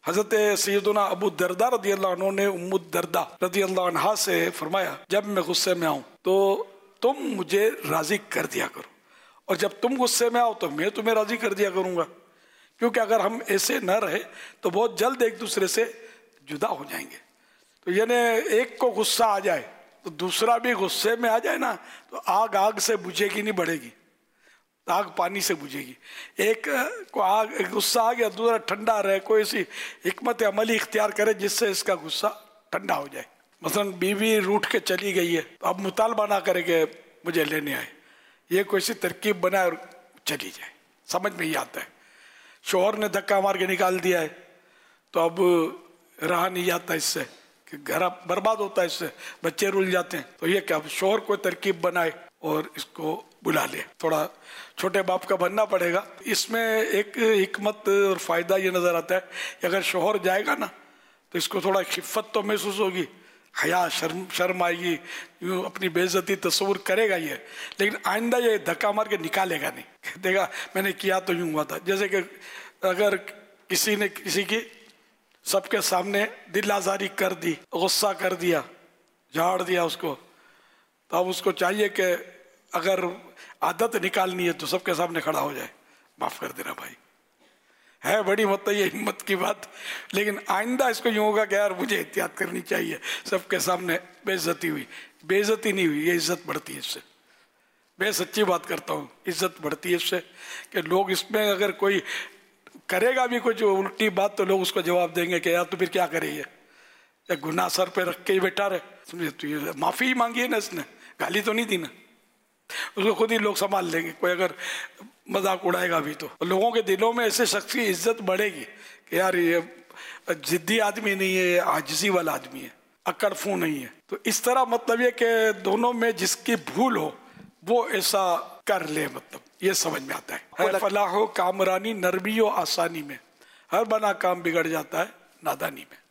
حضرت سیدنا ابو الدرداء رضی اللہ عنہ نے ام الدرداء رضی اللہ عنہا سے فرمایا جب میں غصے میں آؤں تو تم مجھے راضی کر دیا کرو، اور جب تم غصے میں آؤ تو میں تمہیں راضی کر دیا کروں گا، کیونکہ اگر ہم ایسے نہ رہے تو بہت جلد ایک دوسرے سے جدا ہو جائیں گے۔ تو یعنی ایک کو غصہ آ جائے تو دوسرا بھی غصے میں آ جائے نا تو آگ سے بجھے گی نہیں، بڑھے گی، آگ پانی سے بجھے گی۔ ایک کو غصہ آ گیا، دوسرا ٹھنڈا رہے، کوئی ایسی حکمت عملی اختیار کرے جس سے اس کا غصہ ٹھنڈا ہو جائے۔ مثلا بیوی روٹھ کے چلی گئی ہے تو اب مطالبہ نہ کرے کہ مجھے لینے آئے، یہ کوئی سی ترکیب بنائے اور چلی جائے، سمجھ میں ہی آتا ہے۔ شوہر نے دھکا مار کے نکال دیا ہے تو اب رہا نہیں جاتا اس سے، کہ گھر برباد ہوتا ہے، اس سے بچے رول جاتے ہیں۔ تو یہ کہ اب شوہر کوئی ترکیب بنائے اور اس کو بلا لے، تھوڑا چھوٹے باپ کا بننا پڑے گا۔ اس میں ایک حکمت اور فائدہ یہ نظر آتا ہے کہ اگر شوہر جائے گا نا تو اس کو تھوڑا خفت تو محسوس ہوگی، حیا شرم آئے گی، یوں اپنی بے عزتی تصور کرے گا یہ، لیکن آئندہ یہ دھکا مار کے نکالے گا نہیں، کہے گا میں نے کیا تو یوں ہوا تھا۔ جیسے کہ اگر کسی نے کسی کی سب کے سامنے دل آزاری کر دی، غصہ کر دیا، جھاڑ دیا اس کو، تو اب اس کو چاہیے کہ اگر عادت نکالنی ہے تو سب کے سامنے کھڑا ہو جائے، معاف کر دینا بھائی، ہے بڑی مت یہ ہمت کی بات، لیکن آئندہ اس کو یوں ہوگا کہ یار مجھے احتیاط کرنی چاہیے، سب کے سامنے بے عزتی ہوئی، بے عزتی نہیں ہوئی، یہ عزت بڑھتی ہے اس سے، میں سچی بات کرتا ہوں، عزت بڑھتی ہے اس سے کہ لوگ اس میں اگر کوئی کرے گا بھی کچھ الٹی بات تو لوگ اس کو جواب دیں گے کہ یار تو پھر کیا کرے، یہ گناہ سر پہ رکھ کے ہی بیٹھا رہے، سمجھے، تو یہ معافی ہی مانگی ہے نا، اس نے گالی تو نہیں دی نا، اس کو خود ہی لوگ سنبھال لیں گے، کوئی اگر مذاق اڑائے گا بھی تو لوگوں کے دلوں میں ایسے شخص کی عزت بڑھے گی کہ یار یہ جدی آدمی نہیں ہے، عاجزی والا آدمی ہے، اکڑ فو نہیں ہے۔ تو اس طرح مطلب یہ کہ دونوں میں جس کی بھول ہو وہ ایسا کر لے، مطلب یہ سمجھ میں آتا ہے۔ فلاح و کامرانی نرمی و آسانی میں، ہر بنا کام بگڑ جاتا ہے نادانی میں۔